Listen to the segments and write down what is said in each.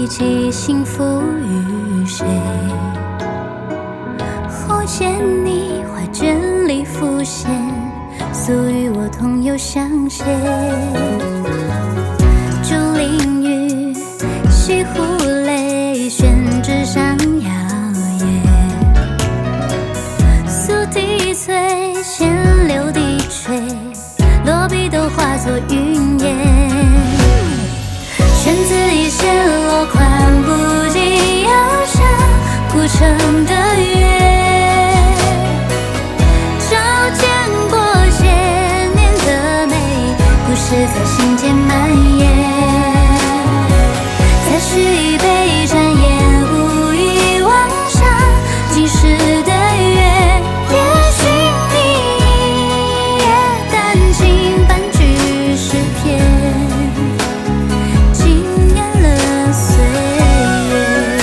起幸福与谁？后见你画卷里浮现，诉与我同游相携。竹林雨，西湖泪，宣纸上摇曳。素笛催，弦流低垂，落笔都化作云烟。宣字一线，落款不及遥想古城的月。照见过千年的美，故事在心间蔓延。再续一杯，转眼无意望上今世的月。也许你也丹青半句诗篇，惊艳了岁月。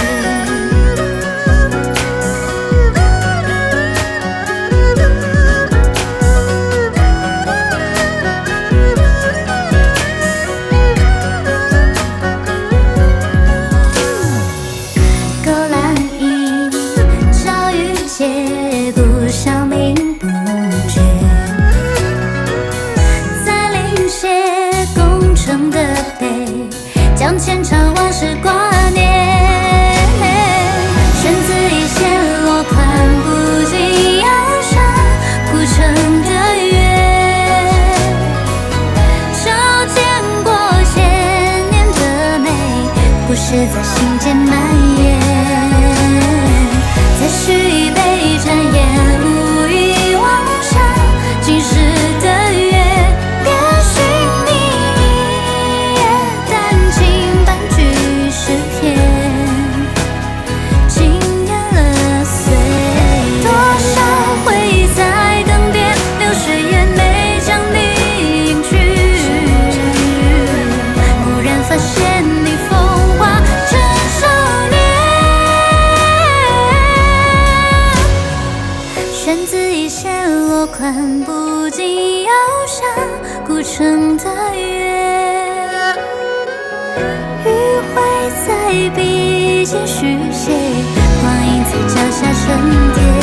勾栏影，朝雨斜，故乡名不绝。在临歇宫城的碑，将前尘往事挂念。宣字一线，落款不及遥想古城的月。照见过千年的美，故事在心间蔓延。再续一杯，转眼无意望上今世的月。也许你也丹青半句诗篇，惊艳了岁月。多少回忆在灯边，流水眼眉将你隐去。蓦然发现你风华正少年。宣字一线，落款不及遥想古城的月。余晖在笔尖续写，光阴在脚下沉淀。